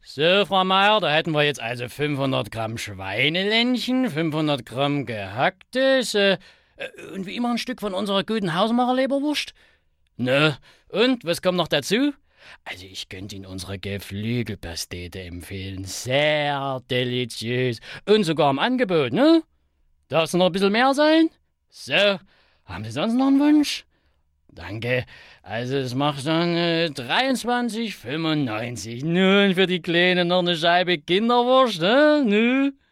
So, Frau Meier, da hätten wir jetzt also 500 Gramm Schweineländchen, 500 Gramm gehacktes und wie immer ein Stück von unserer guten Hausmacherleberwurst. Ne, und was kommt noch dazu? Also ich könnte Ihnen unsere Geflügelpastete empfehlen. Sehr deliziös. Und sogar im Angebot, ne? Darf es noch ein bisschen mehr sein? So, haben Sie sonst noch einen Wunsch? Danke. Also es macht dann 23,95. Nun für die Kleine noch eine Scheibe Kinderwurst, ne? Nö.